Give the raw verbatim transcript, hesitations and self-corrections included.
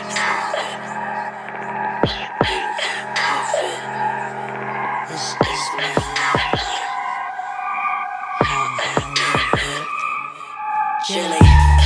This is my life, how I live it. Chilly.